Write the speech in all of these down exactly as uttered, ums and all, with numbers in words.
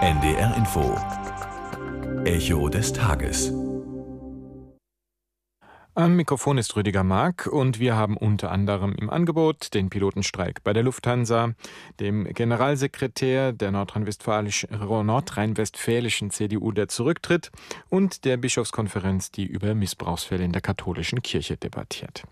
N D R Info. Echo des Tages. Am Mikrofon ist Rüdiger Mark und wir haben unter anderem im Angebot den Pilotenstreik bei der Lufthansa, dem Generalsekretär der nordrhein-westfälischen C D U, der zurücktritt, und der Bischofskonferenz, die über Missbrauchsfälle in der katholischen Kirche debattiert.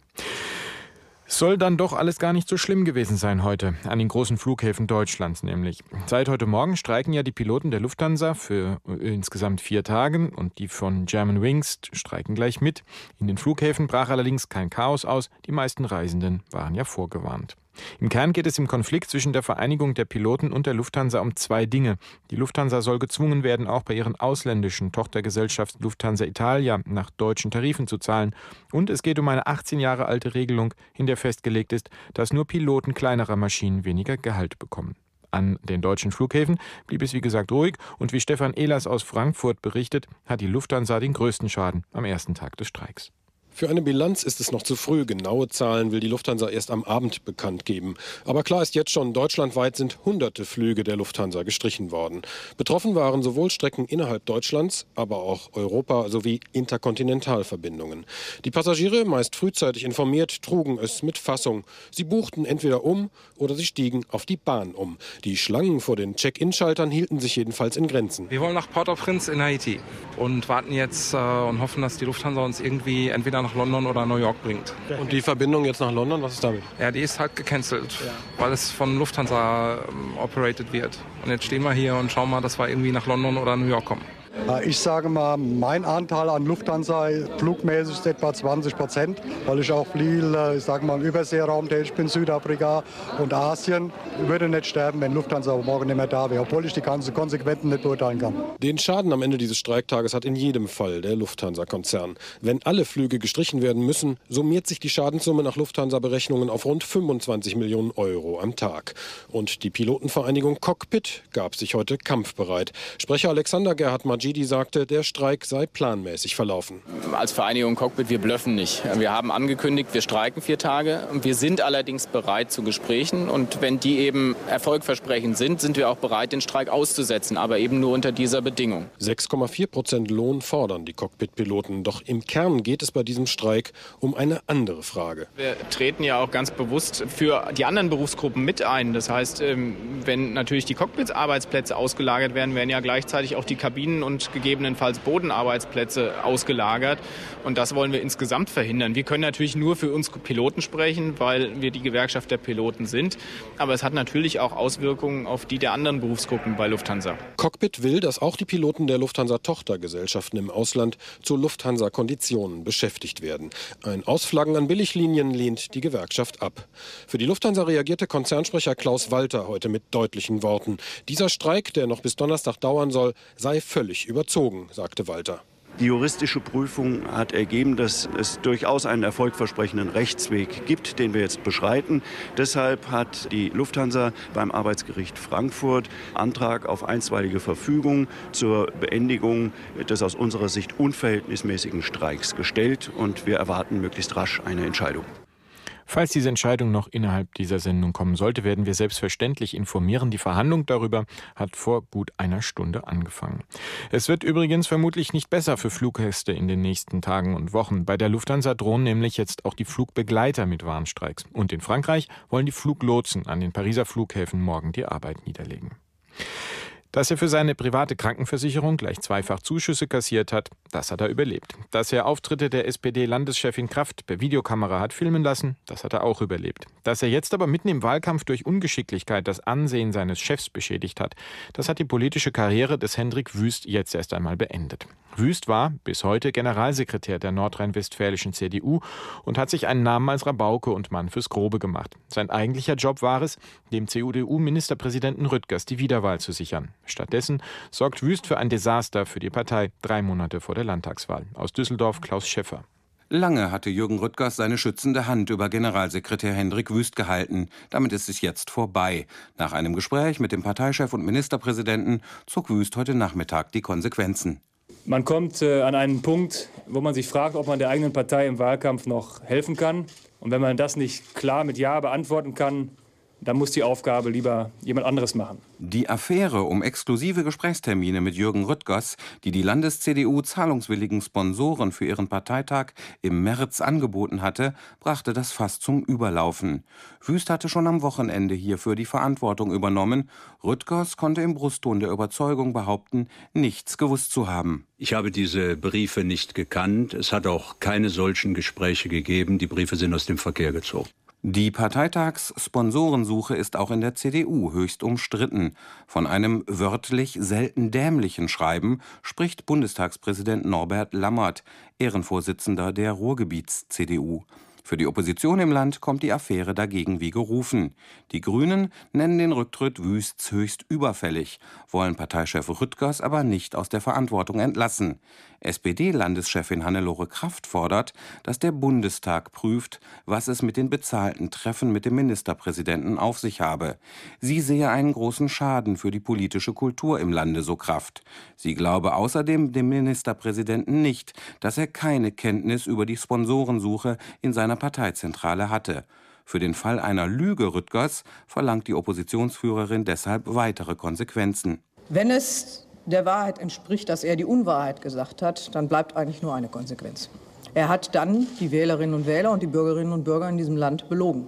Soll dann doch alles gar nicht so schlimm gewesen sein heute, an den großen Flughäfen Deutschlands nämlich. Seit heute Morgen streiken ja die Piloten der Lufthansa für insgesamt vier Tage und die von Germanwings streiken gleich mit. In den Flughäfen brach allerdings kein Chaos aus, die meisten Reisenden waren ja vorgewarnt. Im Kern geht es im Konflikt zwischen der Vereinigung der Piloten und der Lufthansa um zwei Dinge. Die Lufthansa soll gezwungen werden, auch bei ihren ausländischen Tochtergesellschaft Lufthansa Italia nach deutschen Tarifen zu zahlen. Und es geht um eine achtzehn Jahre alte Regelung, in der festgelegt ist, dass nur Piloten kleinerer Maschinen weniger Gehalt bekommen. An den deutschen Flughäfen blieb es wie gesagt ruhig und wie Stefan Ehlers aus Frankfurt berichtet, hat die Lufthansa den größten Schaden am ersten Tag des Streiks. Für eine Bilanz ist es noch zu früh. Genaue Zahlen will die Lufthansa erst am Abend bekannt geben. Aber klar ist jetzt schon, deutschlandweit sind hunderte Flüge der Lufthansa gestrichen worden. Betroffen waren sowohl Strecken innerhalb Deutschlands, aber auch Europa sowie Interkontinentalverbindungen. Die Passagiere, meist frühzeitig informiert, trugen es mit Fassung. Sie buchten entweder um oder sie stiegen auf die Bahn um. Die Schlangen vor den Check-in-Schaltern hielten sich jedenfalls in Grenzen. Wir wollen nach Port-au-Prince in Haiti und warten jetzt äh, und hoffen, dass die Lufthansa uns irgendwie entweder nach London oder New York bringt. Und die Verbindung jetzt nach London, was ist damit? Ja, die ist halt gecancelt, ja, weil es von Lufthansa ähm, operated wird. Und jetzt stehen wir hier und schauen mal, dass wir irgendwie nach London oder New York kommen. Ich sage mal, mein Anteil an Lufthansa flugmäßig ist etwa zwanzig Prozent, weil ich auch viel, ich sage mal, im Überseeraum tätig bin, Südafrika und Asien. Ich würde nicht sterben, wenn Lufthansa morgen nicht mehr da wäre, obwohl ich die ganzen Konsequenzen nicht beurteilen kann. Den Schaden am Ende dieses Streiktages hat in jedem Fall der Lufthansa-Konzern. Wenn alle Flüge gestrichen werden müssen, summiert sich die Schadenssumme nach Lufthansa-Berechnungen auf rund fünfundzwanzig Millionen Euro am Tag. Und die Pilotenvereinigung Cockpit gab sich heute kampfbereit. Sprecher Alexander Gerhard Magidi sagte, der Streik sei planmäßig verlaufen. Als Vereinigung Cockpit, wir blöffen nicht. Wir haben angekündigt, wir streiken vier Tage. Wir sind allerdings bereit zu Gesprächen. Und wenn die eben erfolgversprechend sind, sind wir auch bereit, den Streik auszusetzen. Aber eben nur unter dieser Bedingung. sechs Komma vier Prozent Lohn fordern die Cockpit-Piloten. Doch im Kern geht es bei diesem Streik um eine andere Frage. Wir treten ja auch ganz bewusst für die anderen Berufsgruppen mit ein. Das heißt, wenn natürlich die Cockpits-Arbeitsplätze ausgelagert werden, werden ja gleichzeitig auch die Kabinen und gegebenenfalls Bodenarbeitsplätze ausgelagert. Und das wollen wir insgesamt verhindern. Wir können natürlich nur für uns Piloten sprechen, weil wir die Gewerkschaft der Piloten sind. Aber es hat natürlich auch Auswirkungen auf die der anderen Berufsgruppen bei Lufthansa. Cockpit will, dass auch die Piloten der Lufthansa-Tochtergesellschaften im Ausland zu Lufthansa-Konditionen beschäftigt werden. Ein Ausflaggen an Billiglinien lehnt die Gewerkschaft ab. Für die Lufthansa reagierte Konzernsprecher Klaus Walter heute mit deutlichen Worten. Dieser Streik, der noch bis Donnerstag dauern soll, sei völlig überzogen, sagte Walter. Die juristische Prüfung hat ergeben, dass es durchaus einen erfolgversprechenden Rechtsweg gibt, den wir jetzt beschreiten. Deshalb hat die Lufthansa beim Arbeitsgericht Frankfurt Antrag auf einstweilige Verfügung zur Beendigung des aus unserer Sicht unverhältnismäßigen Streiks gestellt. Und wir erwarten möglichst rasch eine Entscheidung. Falls diese Entscheidung noch innerhalb dieser Sendung kommen sollte, werden wir selbstverständlich informieren. Die Verhandlung darüber hat vor gut einer Stunde angefangen. Es wird übrigens vermutlich nicht besser für Fluggäste in den nächsten Tagen und Wochen. Bei der Lufthansa drohen nämlich jetzt auch die Flugbegleiter mit Warnstreiks. Und in Frankreich wollen die Fluglotsen an den Pariser Flughäfen morgen die Arbeit niederlegen. Dass er für seine private Krankenversicherung gleich zweifach Zuschüsse kassiert hat, das hat er überlebt. Dass er Auftritte der S P D-Landeschefin Kraft per Videokamera hat filmen lassen, das hat er auch überlebt. Dass er jetzt aber mitten im Wahlkampf durch Ungeschicklichkeit das Ansehen seines Chefs beschädigt hat, das hat die politische Karriere des Hendrik Wüst jetzt erst einmal beendet. Wüst war bis heute Generalsekretär der nordrhein-westfälischen C D U und hat sich einen Namen als Rabauke und Mann fürs Grobe gemacht. Sein eigentlicher Job war es, dem C D U-Ministerpräsidenten Rüttgers die Wiederwahl zu sichern. Stattdessen sorgt Wüst für ein Desaster für die Partei, drei Monate vor der Landtagswahl. Aus Düsseldorf Klaus Schäffer. Lange hatte Jürgen Rüttgers seine schützende Hand über Generalsekretär Hendrik Wüst gehalten. Damit ist es jetzt vorbei. Nach einem Gespräch mit dem Parteichef und Ministerpräsidenten zog Wüst heute Nachmittag die Konsequenzen. Man kommt äh, an einen Punkt, wo man sich fragt, ob man der eigenen Partei im Wahlkampf noch helfen kann. Und wenn man das nicht klar mit Ja beantworten kann, dann muss die Aufgabe lieber jemand anderes machen. Die Affäre um exklusive Gesprächstermine mit Jürgen Rüttgers, die die Landes-C D U zahlungswilligen Sponsoren für ihren Parteitag im März angeboten hatte, brachte das Fass zum Überlaufen. Wüst hatte schon am Wochenende hierfür die Verantwortung übernommen. Rüttgers konnte im Brustton der Überzeugung behaupten, nichts gewusst zu haben. Ich habe diese Briefe nicht gekannt. Es hat auch keine solchen Gespräche gegeben. Die Briefe sind aus dem Verkehr gezogen. Die Parteitags-Sponsorensuche ist auch in der C D U höchst umstritten. Von einem wörtlich selten dämlichen Schreiben spricht Bundestagspräsident Norbert Lammert, Ehrenvorsitzender der Ruhrgebiets-C D U. Für die Opposition im Land kommt die Affäre dagegen wie gerufen. Die Grünen nennen den Rücktritt Wüsts höchst überfällig, wollen Parteichef Rüttgers aber nicht aus der Verantwortung entlassen. S P D-Landeschefin Hannelore Kraft fordert, dass der Bundestag prüft, was es mit den bezahlten Treffen mit dem Ministerpräsidenten auf sich habe. Sie sehe einen großen Schaden für die politische Kultur im Lande, so Kraft. Sie glaube außerdem dem Ministerpräsidenten nicht, dass er keine Kenntnis über die Sponsorensuche in seiner Parteizentrale hatte. Für den Fall einer Lüge Rüttgers verlangt die Oppositionsführerin deshalb weitere Konsequenzen. Wenn es der Wahrheit entspricht, dass er die Unwahrheit gesagt hat, dann bleibt eigentlich nur eine Konsequenz. Er hat dann die Wählerinnen und Wähler und die Bürgerinnen und Bürger in diesem Land belogen.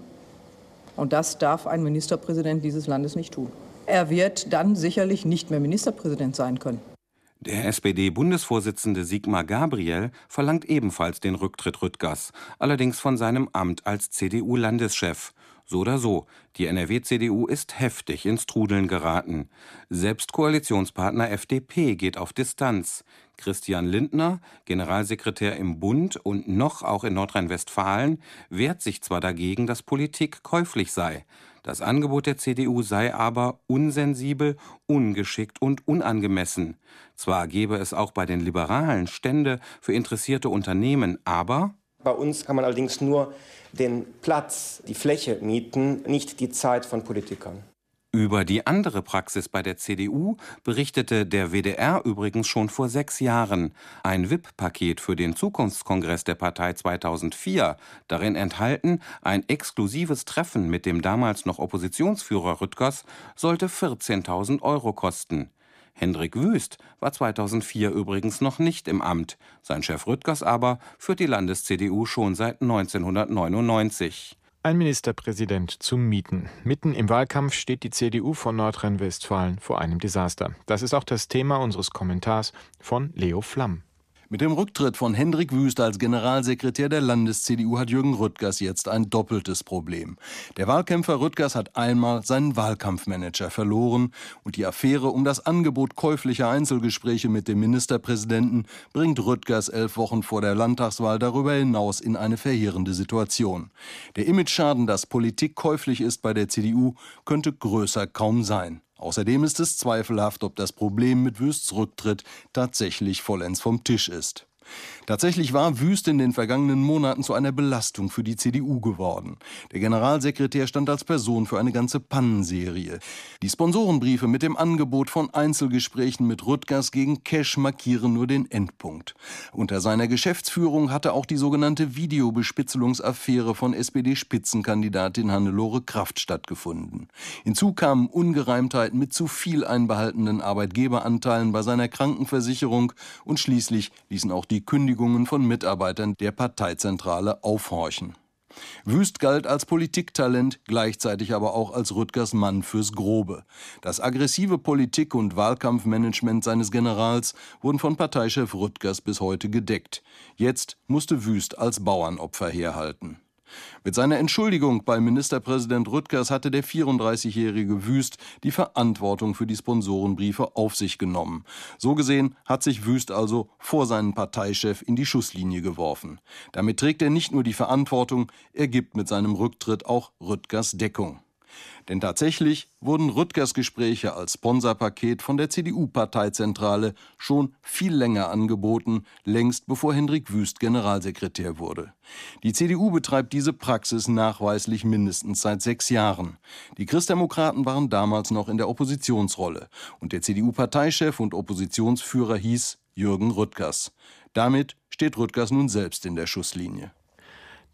Und das darf ein Ministerpräsident dieses Landes nicht tun. Er wird dann sicherlich nicht mehr Ministerpräsident sein können. Der S P D-Bundesvorsitzende Sigmar Gabriel verlangt ebenfalls den Rücktritt Rüttgers, allerdings von seinem Amt als C D U-Landeschef. So oder so, die N R W-C D U ist heftig ins Trudeln geraten. Selbst Koalitionspartner F D P geht auf Distanz. Christian Lindner, Generalsekretär im Bund und noch auch in Nordrhein-Westfalen, wehrt sich zwar dagegen, dass Politik käuflich sei. Das Angebot der C D U sei aber unsensibel, ungeschickt und unangemessen. Zwar gäbe es auch bei den Liberalen Stände für interessierte Unternehmen, aber bei uns kann man allerdings nur den Platz, die Fläche mieten, nicht die Zeit von Politikern. Über die andere Praxis bei der C D U berichtete der W D R übrigens schon vor sechs Jahren. Ein V I P-Paket für den Zukunftskongress der Partei zweitausendvier, darin enthalten ein exklusives Treffen mit dem damals noch Oppositionsführer Rüttgers, sollte vierzehntausend Euro kosten. Hendrik Wüst war zweitausendvier übrigens noch nicht im Amt. Sein Chef Rüttgers aber führt die Landes-C D U schon seit neunzehnhundertneunundneunzig. Ein Ministerpräsident zum Mieten. Mitten im Wahlkampf steht die C D U von Nordrhein-Westfalen vor einem Desaster. Das ist auch das Thema unseres Kommentars von Leo Flamm. Mit dem Rücktritt von Hendrik Wüst als Generalsekretär der Landes-C D U hat Jürgen Rüttgers jetzt ein doppeltes Problem. Der Wahlkämpfer Rüttgers hat einmal seinen Wahlkampfmanager verloren und die Affäre um das Angebot käuflicher Einzelgespräche mit dem Ministerpräsidenten bringt Rüttgers elf Wochen vor der Landtagswahl darüber hinaus in eine verheerende Situation. Der Imageschaden, dass Politik käuflich ist bei der C D U, könnte größer kaum sein. Außerdem ist es zweifelhaft, ob das Problem mit Wüsts Rücktritt tatsächlich vollends vom Tisch ist. Tatsächlich war Wüst in den vergangenen Monaten zu einer Belastung für die C D U geworden. Der Generalsekretär stand als Person für eine ganze Pannenserie. Die Sponsorenbriefe mit dem Angebot von Einzelgesprächen mit Rüttgers gegen Cash markieren nur den Endpunkt. Unter seiner Geschäftsführung hatte auch die sogenannte Videobespitzelungsaffäre von S P D-Spitzenkandidatin Hannelore Kraft stattgefunden. Hinzu kamen Ungereimtheiten mit zu viel einbehaltenen Arbeitgeberanteilen bei seiner Krankenversicherung und schließlich ließen auch die Kündigungen von Mitarbeitern der Parteizentrale aufhorchen. Wüst galt als Politiktalent, gleichzeitig aber auch als Rüttgers Mann fürs Grobe. Das aggressive Politik- und Wahlkampfmanagement seines Generals wurden von Parteichef Rüttgers bis heute gedeckt. Jetzt musste Wüst als Bauernopfer herhalten. Mit seiner Entschuldigung bei Ministerpräsident Rüttgers hatte der vierunddreißigjährige Wüst die Verantwortung für die Sponsorenbriefe auf sich genommen. So gesehen hat sich Wüst also vor seinen Parteichef in die Schusslinie geworfen. Damit trägt er nicht nur die Verantwortung, er gibt mit seinem Rücktritt auch Rüttgers Deckung. Denn tatsächlich wurden Rüttgers Gespräche als Sponsorpaket von der C D U-Parteizentrale schon viel länger angeboten, längst bevor Hendrik Wüst Generalsekretär wurde. Die C D U betreibt diese Praxis nachweislich mindestens seit sechs Jahren. Die Christdemokraten waren damals noch in der Oppositionsrolle und der C D U-Parteichef und Oppositionsführer hieß Jürgen Rüttgers. Damit steht Rüttgers nun selbst in der Schusslinie.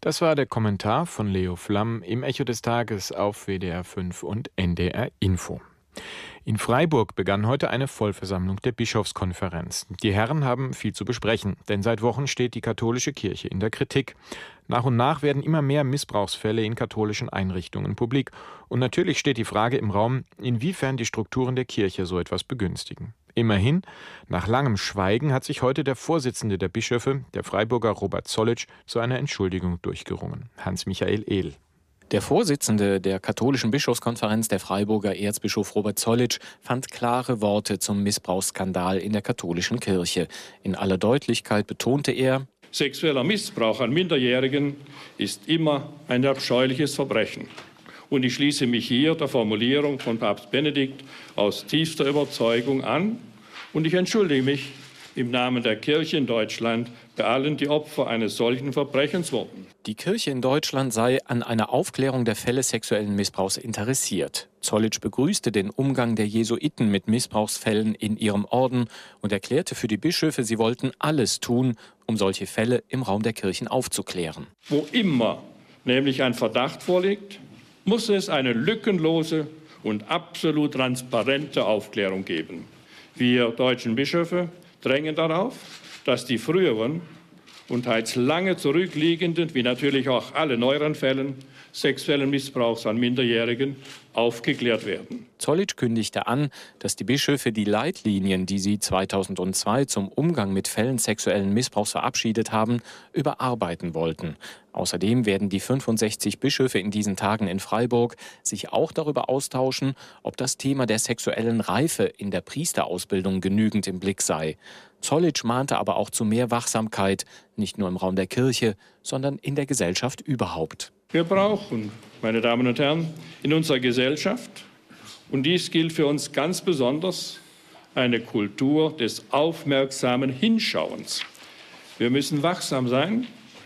Das war der Kommentar von Leo Flamm im Echo des Tages auf W D R fünf und N D R Info. In Freiburg begann heute eine Vollversammlung der Bischofskonferenz. Die Herren haben viel zu besprechen, denn seit Wochen steht die katholische Kirche in der Kritik. Nach und nach werden immer mehr Missbrauchsfälle in katholischen Einrichtungen publik. Und natürlich steht die Frage im Raum, inwiefern die Strukturen der Kirche so etwas begünstigen. Immerhin, nach langem Schweigen hat sich heute der Vorsitzende der Bischöfe, der Freiburger Robert Zollitsch, zu einer Entschuldigung durchgerungen. Hans-Michael Ehl. Der Vorsitzende der katholischen Bischofskonferenz, der Freiburger Erzbischof Robert Zollitsch, fand klare Worte zum Missbrauchsskandal in der katholischen Kirche. In aller Deutlichkeit betonte er: Sexueller Missbrauch an Minderjährigen ist immer ein abscheuliches Verbrechen. Und ich schließe mich hier der Formulierung von Papst Benedikt aus tiefster Überzeugung an. Und ich entschuldige mich im Namen der Kirche in Deutschland bei allen, die Opfer eines solchen Verbrechens wurden. Die Kirche in Deutschland sei an einer Aufklärung der Fälle sexuellen Missbrauchs interessiert. Zollitsch begrüßte den Umgang der Jesuiten mit Missbrauchsfällen in ihrem Orden und erklärte für die Bischöfe, sie wollten alles tun, um solche Fälle im Raum der Kirchen aufzuklären. Wo immer nämlich ein Verdacht vorliegt, muss es eine lückenlose und absolut transparente Aufklärung geben. Wir deutschen Bischöfe drängen darauf, dass die früheren und teils lange zurückliegenden, wie natürlich auch alle neueren Fällen sexuellen Missbrauchs an Minderjährigen aufgeklärt werden. Zollitsch kündigte an, dass die Bischöfe die Leitlinien, die sie zweitausendzwei zum Umgang mit Fällen sexuellen Missbrauchs verabschiedet haben, überarbeiten wollten. Außerdem werden die fünfundsechzig Bischöfe in diesen Tagen in Freiburg sich auch darüber austauschen, ob das Thema der sexuellen Reife in der Priesterausbildung genügend im Blick sei. Zollitsch mahnte aber auch zu mehr Wachsamkeit, nicht nur im Raum der Kirche, sondern in der Gesellschaft überhaupt. Wir brauchen, meine Damen und Herren, in unserer Gesellschaft, und dies gilt für uns ganz besonders, eine Kultur des aufmerksamen Hinschauens. Wir müssen wachsam sein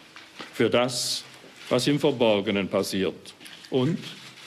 für das, was im Verborgenen passiert. Und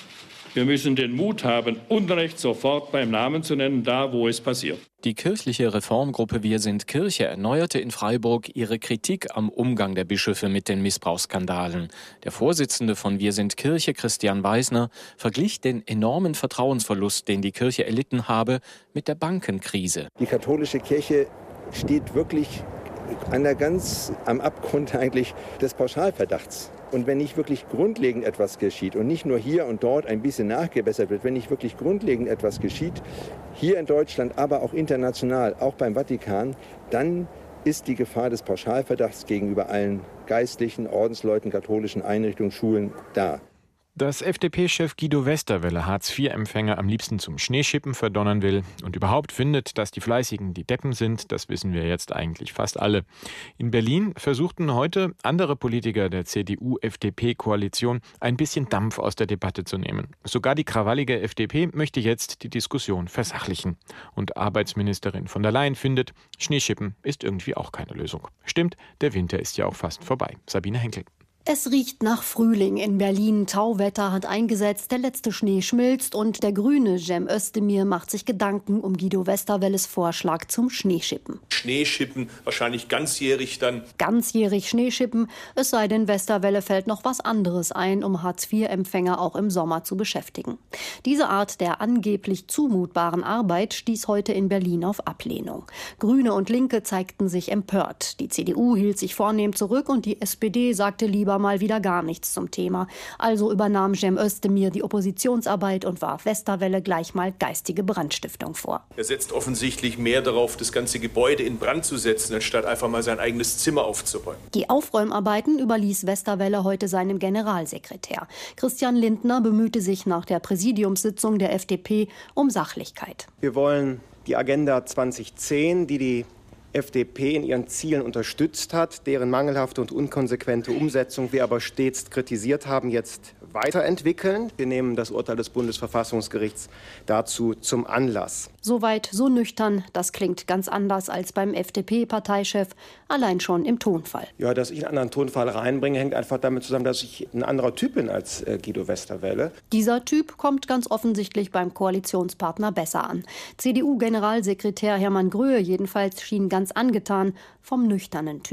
wir müssen den Mut haben, Unrecht sofort beim Namen zu nennen, da wo es passiert. Die kirchliche Reformgruppe Wir sind Kirche erneuerte in Freiburg ihre Kritik am Umgang der Bischöfe mit den Missbrauchsskandalen. Der Vorsitzende von Wir sind Kirche, Christian Weisner, verglich den enormen Vertrauensverlust, den die Kirche erlitten habe, mit der Bankenkrise. Die katholische Kirche steht wirklich an der ganz am Abgrund eigentlich des Pauschalverdachts. Und wenn nicht wirklich grundlegend etwas geschieht und nicht nur hier und dort ein bisschen nachgebessert wird, wenn nicht wirklich grundlegend etwas geschieht, hier in Deutschland, aber auch international, auch beim Vatikan, dann ist die Gefahr des Pauschalverdachts gegenüber allen geistlichen, Ordensleuten, katholischen Einrichtungen, Schulen da. Dass F D P-Chef Guido Westerwelle Hartz vier Empfänger am liebsten zum Schneeschippen verdonnern will und überhaupt findet, dass die Fleißigen die Deppen sind, das wissen wir jetzt eigentlich fast alle. In Berlin versuchten heute andere Politiker der C D U-F D P-Koalition ein bisschen Dampf aus der Debatte zu nehmen. Sogar die krawallige F D P möchte jetzt die Diskussion versachlichen. Und Arbeitsministerin von der Leyen findet, Schneeschippen ist irgendwie auch keine Lösung. Stimmt, der Winter ist ja auch fast vorbei. Sabine Henkel. Es riecht nach Frühling in Berlin. Tauwetter hat eingesetzt, der letzte Schnee schmilzt und der Grüne Cem Özdemir macht sich Gedanken um Guido Westerwelles Vorschlag zum Schneeschippen. Schneeschippen, wahrscheinlich ganzjährig dann. Ganzjährig Schneeschippen, es sei denn, Westerwelle fällt noch was anderes ein, um Hartz vier Empfänger auch im Sommer zu beschäftigen. Diese Art der angeblich zumutbaren Arbeit stieß heute in Berlin auf Ablehnung. Grüne und Linke zeigten sich empört. Die C D U hielt sich vornehm zurück und die S P D sagte lieber mal wieder gar nichts zum Thema. Also übernahm Cem Özdemir die Oppositionsarbeit und warf Westerwelle gleich mal geistige Brandstiftung vor. Er setzt offensichtlich mehr darauf, das ganze Gebäude in Brand zu setzen, anstatt einfach mal sein eigenes Zimmer aufzuräumen. Die Aufräumarbeiten überließ Westerwelle heute seinem Generalsekretär. Christian Lindner bemühte sich nach der Präsidiumssitzung der F D P um Sachlichkeit. Wir wollen die Agenda zwanzig zehn, die die F D P in ihren Zielen unterstützt hat, deren mangelhafte und unkonsequente Umsetzung wir aber stets kritisiert haben, jetzt weiterentwickeln. Wir nehmen das Urteil des Bundesverfassungsgerichts dazu zum Anlass. Soweit so nüchtern, das klingt ganz anders als beim F D P-Parteichef, allein schon im Tonfall. Ja, dass ich einen anderen Tonfall reinbringe, hängt einfach damit zusammen, dass ich ein anderer Typ bin als äh, Guido Westerwelle. Dieser Typ kommt ganz offensichtlich beim Koalitionspartner besser an. C D U-Generalsekretär Hermann Gröhe jedenfalls schien ganz angetan vom nüchternen Typ.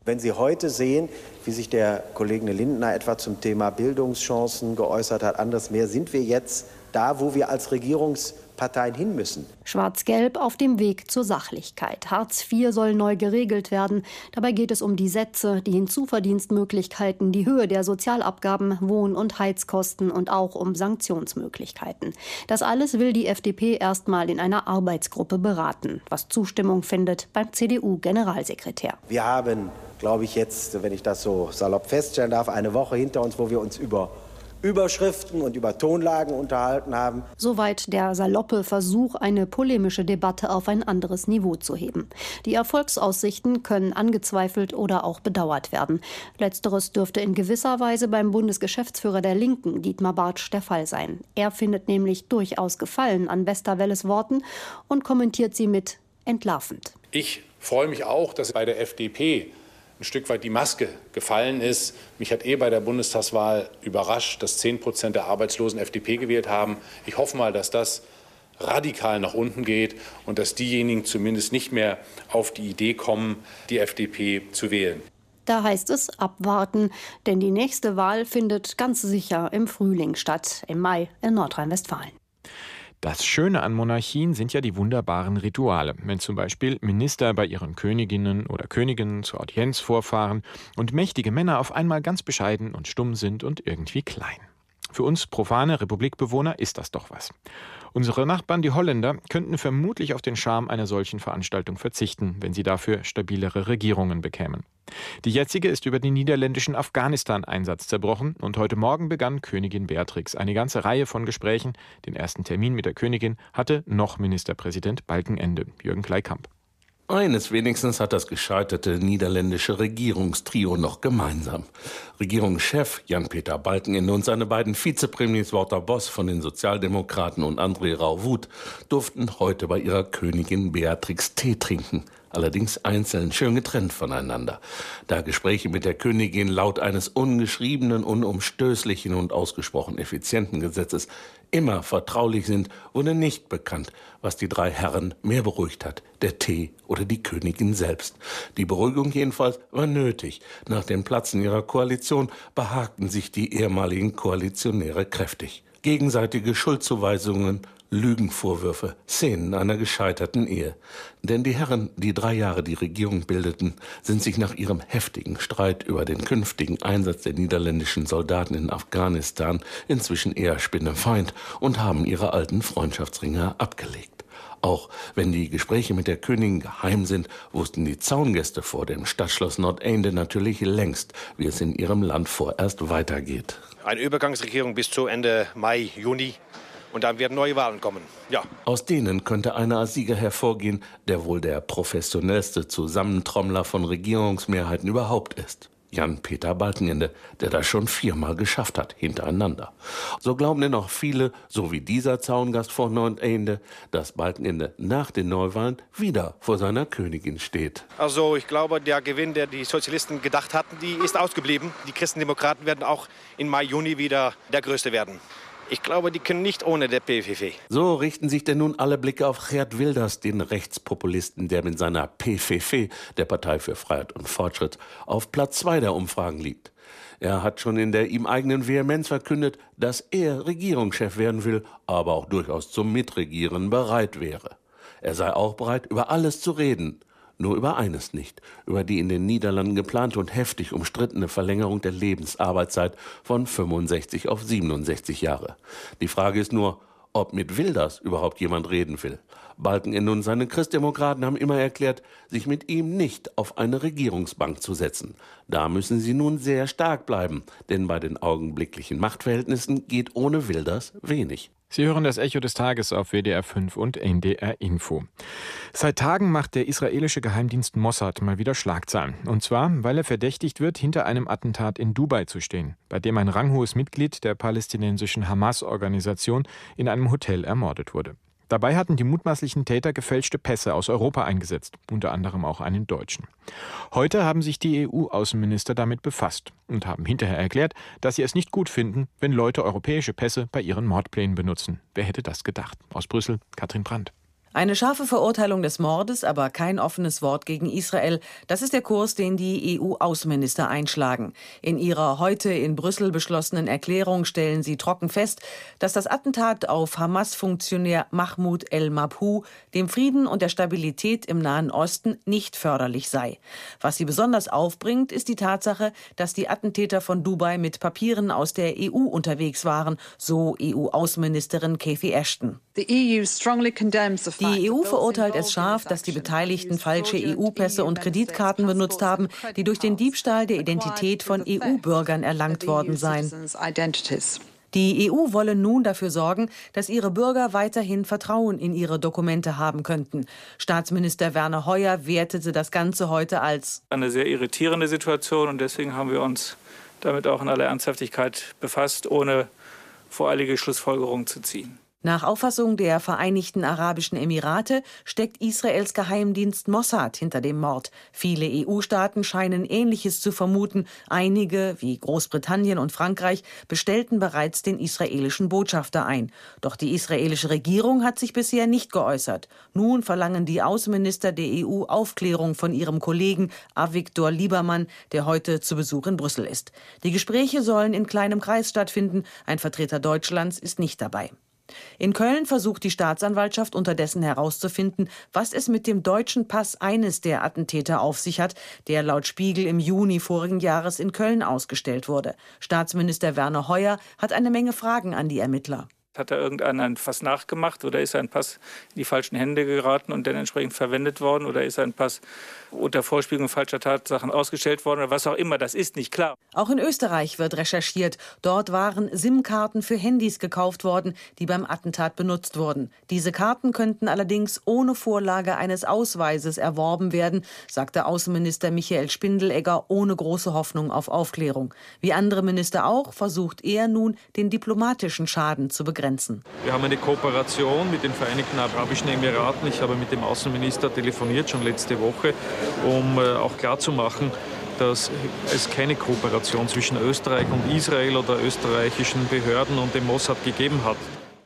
Wenn Sie heute sehen, wie sich der Kollege Lindner etwa zum Thema Bildungschancen geäußert hat, anderes mehr, sind wir jetzt da, wo wir als Regierungsparteien hin müssen. Schwarz-Gelb auf dem Weg zur Sachlichkeit. Hartz vier soll neu geregelt werden. Dabei geht es um die Sätze, die Hinzuverdienstmöglichkeiten, die Höhe der Sozialabgaben, Wohn- und Heizkosten und auch um Sanktionsmöglichkeiten. Das alles will die F D P erstmal in einer Arbeitsgruppe beraten, was Zustimmung findet beim C D U-Generalsekretär. Wir haben, glaube ich, jetzt, wenn ich das so salopp feststellen darf, eine Woche hinter uns, wo wir uns über Überschriften und über Tonlagen unterhalten haben. Soweit der saloppe Versuch, eine polemische Debatte auf ein anderes Niveau zu heben. Die Erfolgsaussichten können angezweifelt oder auch bedauert werden. Letzteres dürfte in gewisser Weise beim Bundesgeschäftsführer der Linken, Dietmar Bartsch, der Fall sein. Er findet nämlich durchaus Gefallen an Westerwelles Worten und kommentiert sie mit entlarvend. Ich freue mich auch, dass bei der F D P ein Stück weit die Maske gefallen ist. Mich hat eh bei der Bundestagswahl überrascht, dass zehn Prozent der Arbeitslosen F D P gewählt haben. Ich hoffe mal, dass das radikal nach unten geht und dass diejenigen zumindest nicht mehr auf die Idee kommen, die F D P zu wählen. Da heißt es abwarten, denn die nächste Wahl findet ganz sicher im Frühling statt, im Mai in Nordrhein-Westfalen. Das Schöne an Monarchien sind ja die wunderbaren Rituale. Wenn zum Beispiel Minister bei ihren Königinnen oder Königen zur Audienz vorfahren und mächtige Männer auf einmal ganz bescheiden und stumm sind und irgendwie klein. Für uns profane Republikbewohner ist das doch was. Unsere Nachbarn, die Holländer, könnten vermutlich auf den Charme einer solchen Veranstaltung verzichten, wenn sie dafür stabilere Regierungen bekämen. Die jetzige ist über den niederländischen Afghanistan-Einsatz zerbrochen und heute Morgen begann Königin Beatrix eine ganze Reihe von Gesprächen. Den ersten Termin mit der Königin hatte noch Ministerpräsident Balkenende, Jürgen Kleikamp. Eines wenigstens hat das gescheiterte niederländische Regierungstrio noch gemeinsam. Regierungschef Jan-Peter Balkenende und seine beiden Vizepremiers Wouter Bos von den Sozialdemokraten und André Rauwut durften heute bei ihrer Königin Beatrix Tee trinken. Allerdings einzeln, schön getrennt voneinander. Da Gespräche mit der Königin laut eines ungeschriebenen, unumstößlichen und ausgesprochen effizienten Gesetzes immer vertraulich sind, wurde nicht bekannt, was die drei Herren mehr beruhigt hat, der Tee oder die Königin selbst. Die Beruhigung jedenfalls war nötig. Nach dem Platzen ihrer Koalition behagten sich die ehemaligen Koalitionäre kräftig. Gegenseitige Schuldzuweisungen, Lügenvorwürfe, Szenen einer gescheiterten Ehe. Denn die Herren, die drei Jahre die Regierung bildeten, sind sich nach ihrem heftigen Streit über den künftigen Einsatz der niederländischen Soldaten in Afghanistan inzwischen eher spinnefeind und haben ihre alten Freundschaftsringe abgelegt. Auch wenn die Gespräche mit der Königin geheim sind, wussten die Zaungäste vor dem Stadtschloss Noordeinde natürlich längst, wie es in ihrem Land vorerst weitergeht. Eine Übergangsregierung bis zu Ende Mai, Juni. Und dann werden neue Wahlen kommen. Ja. Aus denen könnte einer als Sieger hervorgehen, der wohl der professionellste Zusammentrommler von Regierungsmehrheiten überhaupt ist. Jan-Peter Balkenende, der das schon viermal geschafft hat, hintereinander. So glauben denn auch viele, so wie dieser Zaungast vor Noordeinde, dass Balkenende nach den Neuwahlen wieder vor seiner Königin steht. Also ich glaube, der Gewinn, der die Sozialisten gedacht hatten, die ist ausgeblieben. Die Christendemokraten werden auch im Mai, Juni wieder der Größte werden. Ich glaube, die können nicht ohne der P V V. So richten sich denn nun alle Blicke auf Geert Wilders, den Rechtspopulisten, der mit seiner P V V, der Partei für Freiheit und Fortschritt, auf Platz zwei der Umfragen liegt. Er hat schon in der ihm eigenen Vehemenz verkündet, dass er Regierungschef werden will, aber auch durchaus zum Mitregieren bereit wäre. Er sei auch bereit, über alles zu reden. Nur über eines nicht, über die in den Niederlanden geplante und heftig umstrittene Verlängerung der Lebensarbeitszeit von fünfundsechzig auf siebenundsechzig Jahre. Die Frage ist nur, ob mit Wilders überhaupt jemand reden will. Balkenende und seine Christdemokraten haben immer erklärt, sich mit ihm nicht auf eine Regierungsbank zu setzen. Da müssen sie nun sehr stark bleiben, denn bei den augenblicklichen Machtverhältnissen geht ohne Wilders wenig. Sie hören das Echo des Tages auf W D R fünf und N D R Info. Seit Tagen macht der israelische Geheimdienst Mossad mal wieder Schlagzeilen. Und zwar, weil er verdächtigt wird, hinter einem Attentat in Dubai zu stehen, bei dem ein ranghohes Mitglied der palästinensischen Hamas-Organisation in einem Hotel ermordet wurde. Dabei hatten die mutmaßlichen Täter gefälschte Pässe aus Europa eingesetzt, unter anderem auch einen deutschen. Heute haben sich die E U-Außenminister damit befasst und haben hinterher erklärt, dass sie es nicht gut finden, wenn Leute europäische Pässe bei ihren Mordplänen benutzen. Wer hätte das gedacht? Aus Brüssel, Katrin Brandt. Eine scharfe Verurteilung des Mordes, aber kein offenes Wort gegen Israel. Das ist der Kurs, den die E U-Außenminister einschlagen. In ihrer heute in Brüssel beschlossenen Erklärung stellen sie trocken fest, dass das Attentat auf Hamas-Funktionär Mahmoud el-Mabhouh dem Frieden und der Stabilität im Nahen Osten nicht förderlich sei. Was sie besonders aufbringt, ist die Tatsache, dass die Attentäter von Dubai mit Papieren aus der E U unterwegs waren, so E U-Außenministerin Cathy Ashton. Die E U verurteilt es scharf, dass die Beteiligten falsche E U-Pässe und Kreditkarten benutzt haben, die durch den Diebstahl der Identität von E U-Bürgern erlangt worden seien. Die E U wolle nun dafür sorgen, dass ihre Bürger weiterhin Vertrauen in ihre Dokumente haben könnten. Staatsminister Werner Hoyer wertete das Ganze heute als eine sehr irritierende Situation, und deswegen haben wir uns damit auch in aller Ernsthaftigkeit befasst, ohne voreilige Schlussfolgerungen zu ziehen. Nach Auffassung der Vereinigten Arabischen Emirate steckt Israels Geheimdienst Mossad hinter dem Mord. Viele E U-Staaten scheinen Ähnliches zu vermuten. Einige, wie Großbritannien und Frankreich, bestellten bereits den israelischen Botschafter ein. Doch die israelische Regierung hat sich bisher nicht geäußert. Nun verlangen die Außenminister der E U Aufklärung von ihrem Kollegen Avigdor Liebermann, der heute zu Besuch in Brüssel ist. Die Gespräche sollen in kleinem Kreis stattfinden. Ein Vertreter Deutschlands ist nicht dabei. In Köln versucht die Staatsanwaltschaft unterdessen herauszufinden, was es mit dem deutschen Pass eines der Attentäter auf sich hat, der laut Spiegel im Juni vorigen Jahres in Köln ausgestellt wurde. Staatsminister Werner Hoyer hat eine Menge Fragen an die Ermittler. Hat da irgendeiner ein Pass nachgemacht oder ist ein Pass in die falschen Hände geraten und dann entsprechend verwendet worden, oder ist ein Pass unter Vorspiegelung falscher Tatsachen ausgestellt worden oder was auch immer? Das ist nicht klar. Auch in Österreich wird recherchiert. Dort waren SIM-Karten für Handys gekauft worden, die beim Attentat benutzt wurden. Diese Karten könnten allerdings ohne Vorlage eines Ausweises erworben werden, sagte Außenminister Michael Spindelegger ohne große Hoffnung auf Aufklärung. Wie andere Minister auch, versucht er nun, den diplomatischen Schaden zu begrenzen. Wir haben eine Kooperation mit den Vereinigten Arabischen Emiraten. Ich habe mit dem Außenminister telefoniert, schon letzte Woche, um äh, auch klarzumachen, dass es keine Kooperation zwischen Österreich und Israel oder österreichischen Behörden und dem Mossad gegeben hat.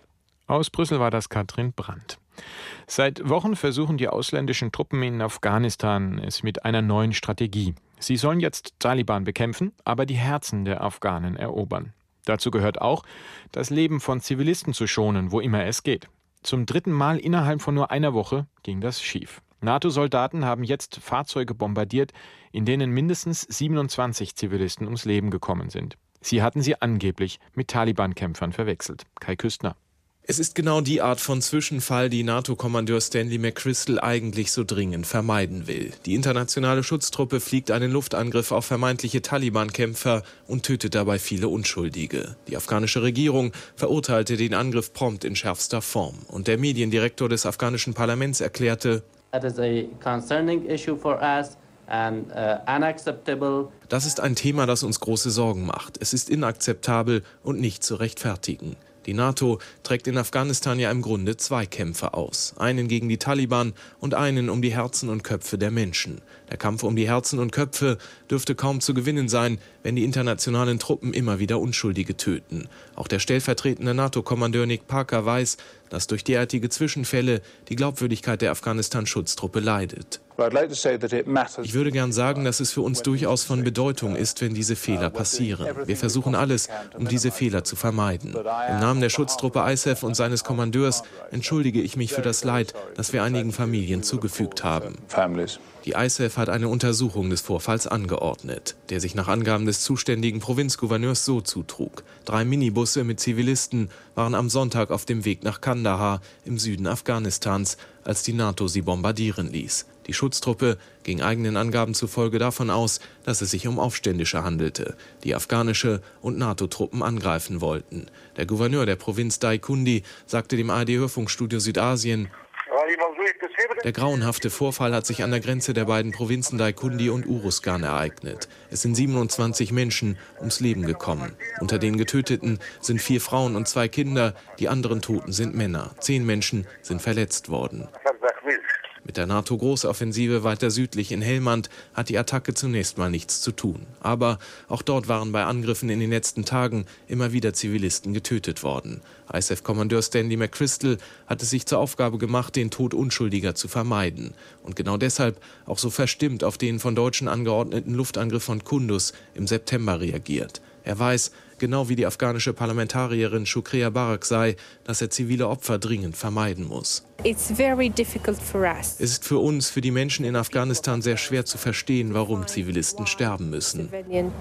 Aus Brüssel war das Katrin Brandt. Seit Wochen versuchen die ausländischen Truppen in Afghanistan es mit einer neuen Strategie. Sie sollen jetzt Taliban bekämpfen, aber die Herzen der Afghanen erobern. Dazu gehört auch, das Leben von Zivilisten zu schonen, wo immer es geht. Zum dritten Mal innerhalb von nur einer Woche ging das schief. NATO-Soldaten haben jetzt Fahrzeuge bombardiert, in denen mindestens siebenundzwanzig Zivilisten ums Leben gekommen sind. Sie hatten sie angeblich mit Taliban-Kämpfern verwechselt. Kai Küstner. Es ist genau die Art von Zwischenfall, die NATO-Kommandeur Stanley McChrystal eigentlich so dringend vermeiden will. Die internationale Schutztruppe fliegt einen Luftangriff auf vermeintliche Taliban-Kämpfer und tötet dabei viele Unschuldige. Die afghanische Regierung verurteilte den Angriff prompt in schärfster Form. Und der Mediendirektor des afghanischen Parlaments erklärte: That is a concerning issue for us. And, uh, unacceptable. Das ist ein Thema, das uns große Sorgen macht. Es ist inakzeptabel und nicht zu rechtfertigen. Die NATO trägt in Afghanistan ja im Grunde zwei Kämpfe aus. Einen gegen die Taliban und einen um die Herzen und Köpfe der Menschen. Der Kampf um die Herzen und Köpfe dürfte kaum zu gewinnen sein, wenn die internationalen Truppen immer wieder Unschuldige töten. Auch der stellvertretende NATO-Kommandeur Nick Parker weiß, dass durch derartige Zwischenfälle die Glaubwürdigkeit der Afghanistan-Schutztruppe leidet. Ich würde gern sagen, dass es für uns durchaus von Bedeutung ist, wenn diese Fehler passieren. Wir versuchen alles, um diese Fehler zu vermeiden. Im Namen der Schutztruppe I S A F und seines Kommandeurs entschuldige ich mich für das Leid, das wir einigen Familien zugefügt haben. Die I S A F hat eine Untersuchung des Vorfalls angeordnet, der sich nach Angaben des zuständigen Provinzgouverneurs so zutrug. Drei Minibusse mit Zivilisten waren am Sonntag auf dem Weg nach Kandahar im Süden Afghanistans, als die NATO sie bombardieren ließ. Die Schutztruppe ging eigenen Angaben zufolge davon aus, dass es sich um Aufständische handelte, die afghanische und NATO-Truppen angreifen wollten. Der Gouverneur der Provinz Daikundi sagte dem A R D-Hörfunkstudio Südasien: Der grauenhafte Vorfall hat sich an der Grenze der beiden Provinzen Daikundi und Uruzgan ereignet. Es sind siebenundzwanzig Menschen ums Leben gekommen. Unter den Getöteten sind vier Frauen und zwei Kinder, die anderen Toten sind Männer. Zehn Menschen sind verletzt worden. Mit der NATO-Großoffensive weiter südlich in Helmand hat die Attacke zunächst mal nichts zu tun. Aber auch dort waren bei Angriffen in den letzten Tagen immer wieder Zivilisten getötet worden. I S F-Kommandeur Stanley McChrystal hat es sich zur Aufgabe gemacht, den Tod Unschuldiger zu vermeiden. Und genau deshalb auch so verstimmt auf den von Deutschen angeordneten Luftangriff von Kunduz im September reagiert. Er weiß, genau wie die afghanische Parlamentarierin Shukriya Barakzai, dass er zivile Opfer dringend vermeiden muss. It's very difficult for us. Es ist für uns, für die Menschen in Afghanistan sehr schwer zu verstehen, warum Zivilisten sterben müssen.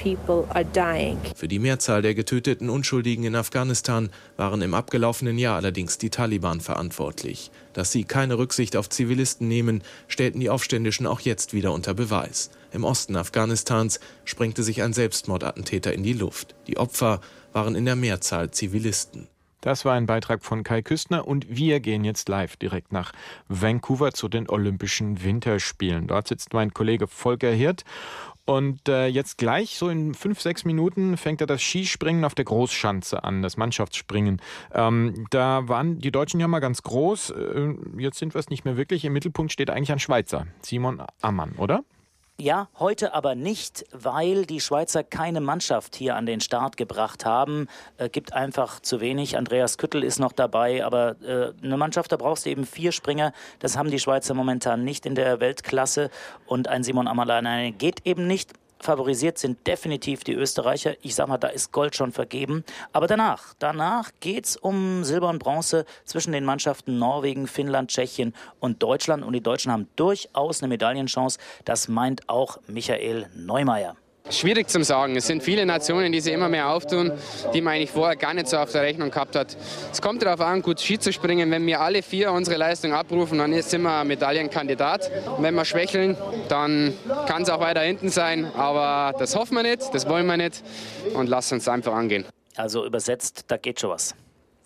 Für die Mehrzahl der getöteten Unschuldigen in Afghanistan waren im abgelaufenen Jahr allerdings die Taliban verantwortlich. Dass sie keine Rücksicht auf Zivilisten nehmen, stellten die Aufständischen auch jetzt wieder unter Beweis. Im Osten Afghanistans sprengte sich ein Selbstmordattentäter in die Luft. Die Opfer waren in der Mehrzahl Zivilisten. Das war ein Beitrag von Kai Küstner und wir gehen jetzt live direkt nach Vancouver zu den Olympischen Winterspielen. Dort sitzt mein Kollege Volker Hirt und äh, jetzt gleich, so in fünf, sechs Minuten, fängt er das Skispringen auf der Großschanze an, das Mannschaftsspringen. Ähm, da waren die Deutschen ja mal ganz groß, äh, jetzt sind wir es nicht mehr wirklich. Im Mittelpunkt steht eigentlich ein Schweizer, Simon Ammann, oder? Ja, heute aber nicht, weil die Schweizer keine Mannschaft hier an den Start gebracht haben. Äh, gibt einfach zu wenig. Andreas Küttel ist noch dabei, aber äh, eine Mannschaft, da brauchst du eben vier Springer. Das haben die Schweizer momentan nicht in der Weltklasse. Und ein Simon Ammann alleine geht eben nicht. Favorisiert sind definitiv die Österreicher. Ich sag mal, da ist Gold schon vergeben. Aber danach, danach geht's um Silber und Bronze zwischen den Mannschaften Norwegen, Finnland, Tschechien und Deutschland. Und die Deutschen haben durchaus eine Medaillenchance. Das meint auch Michael Neumeier. Schwierig zu sagen. Es sind viele Nationen, die sich immer mehr auftun, die man eigentlich vorher gar nicht so auf der Rechnung gehabt hat. Es kommt darauf an, gut Ski zu springen. Wenn wir alle vier unsere Leistung abrufen, dann sind wir Medaillenkandidat. Wenn wir schwächeln, dann kann es auch weiter hinten sein. Aber das hoffen wir nicht, das wollen wir nicht und lassen uns einfach angehen. Also übersetzt, da geht schon was.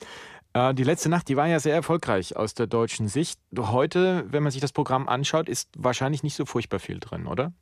Die letzte Nacht, die war ja sehr erfolgreich aus der deutschen Sicht. Heute, wenn man sich das Programm anschaut, ist wahrscheinlich nicht so furchtbar viel drin, oder?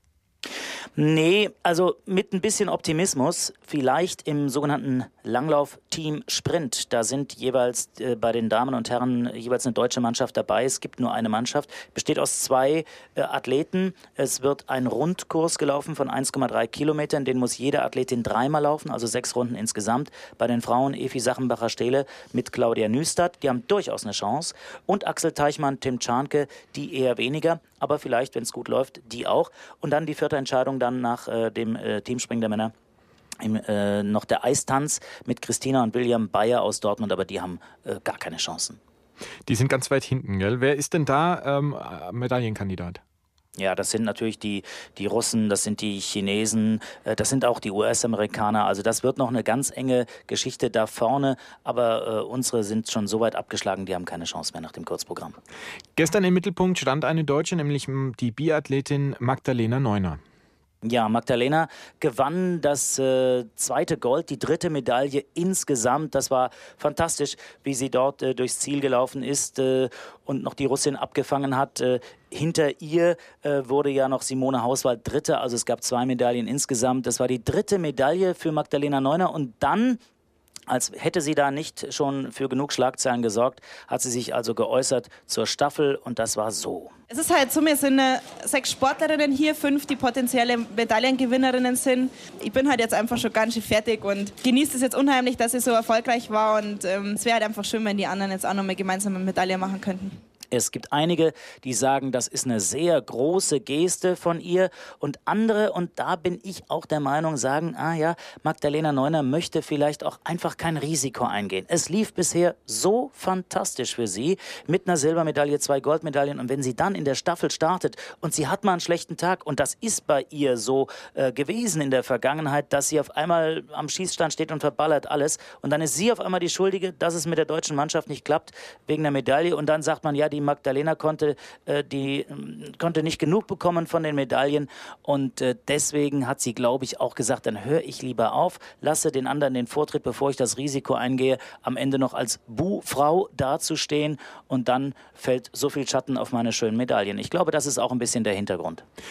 Nee, also mit ein bisschen Optimismus, vielleicht im sogenannten Langlauf-Team Sprint. Da sind jeweils äh, bei den Damen und Herren jeweils eine deutsche Mannschaft dabei. Es gibt nur eine Mannschaft, besteht aus zwei äh, Athleten. Es wird ein Rundkurs gelaufen von eins Komma drei Kilometern. Den muss jede Athletin dreimal laufen, also sechs Runden insgesamt. Bei den Frauen Evi Sachenbacher-Stehle mit Claudia Nüstad, die haben durchaus eine Chance. Und Axel Teichmann, Tim Tscharnke, die eher weniger. Aber vielleicht, wenn es gut läuft, die auch. Und dann die vierte Entscheidung dann nach äh, dem äh, Teamspringen der Männer. Im, äh, noch der Eistanz mit Christina und William Bayer aus Dortmund, aber die haben äh, gar keine Chancen. Die sind ganz weit hinten, gell? Wer ist denn da ähm, Medaillenkandidat? Ja, das sind natürlich die, die Russen, das sind die Chinesen, äh, das sind auch die U S-Amerikaner. Also das wird noch eine ganz enge Geschichte da vorne. Aber äh, unsere sind schon so weit abgeschlagen, die haben keine Chance mehr nach dem Kurzprogramm. Gestern im Mittelpunkt stand eine Deutsche, nämlich die Biathletin Magdalena Neuner. Ja, Magdalena gewann das äh, zweite Gold, die dritte Medaille insgesamt. Das war fantastisch, wie sie dort äh, durchs Ziel gelaufen ist äh, und noch die Russin abgefangen hat. Äh, hinter ihr äh, wurde ja noch Simone Hauswald Dritte, also es gab zwei Medaillen insgesamt. Das war die dritte Medaille für Magdalena Neuner und dann, als hätte sie da nicht schon für genug Schlagzeilen gesorgt, hat sie sich also geäußert zur Staffel und das war so. Es ist halt so, wir sind äh, sechs Sportlerinnen hier, fünf, die potenzielle Medaillengewinnerinnen sind. Ich bin halt jetzt einfach schon ganz schön fertig und genieße es jetzt unheimlich, dass ich so erfolgreich war und ähm, es wäre halt einfach schön, wenn die anderen jetzt auch noch mal gemeinsam eine Medaille machen könnten. Es gibt einige, die sagen, das ist eine sehr große Geste von ihr und andere, und da bin ich auch der Meinung, sagen, ah ja, Magdalena Neuner möchte vielleicht auch einfach kein Risiko eingehen. Es lief bisher so fantastisch für sie mit einer Silbermedaille, zwei Goldmedaillen und wenn sie dann in der Staffel startet und sie hat mal einen schlechten Tag und das ist bei ihr so äh, gewesen in der Vergangenheit, dass sie auf einmal am Schießstand steht und verballert alles und dann ist sie auf einmal die Schuldige, dass es mit der deutschen Mannschaft nicht klappt wegen der Medaille und dann sagt man, ja, die Magdalena konnte, äh, die, äh, konnte nicht genug bekommen von den Medaillen und äh, deswegen hat sie, glaube ich, auch gesagt, dann höre ich lieber auf, lasse den anderen den Vortritt, bevor ich das Risiko eingehe, am Ende noch als Bu-Frau dazustehen und dann fällt so viel Schatten auf meine schönen Medaillen. Ich glaube, das ist auch ein bisschen der Hintergrund.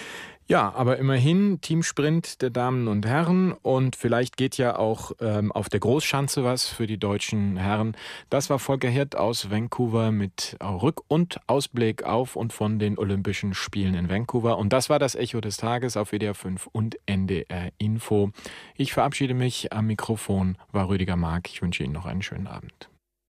Ja, aber immerhin Teamsprint der Damen und Herren und vielleicht geht ja auch ähm, auf der Großschanze was für die deutschen Herren. Das war Volker Hirt aus Vancouver mit Rück- und Ausblick auf und von den Olympischen Spielen in Vancouver. Und das war das Echo des Tages auf W D R fünf und N D R Info. Ich verabschiede mich. Am Mikrofon war Rüdiger Mark. Ich wünsche Ihnen noch einen schönen Abend.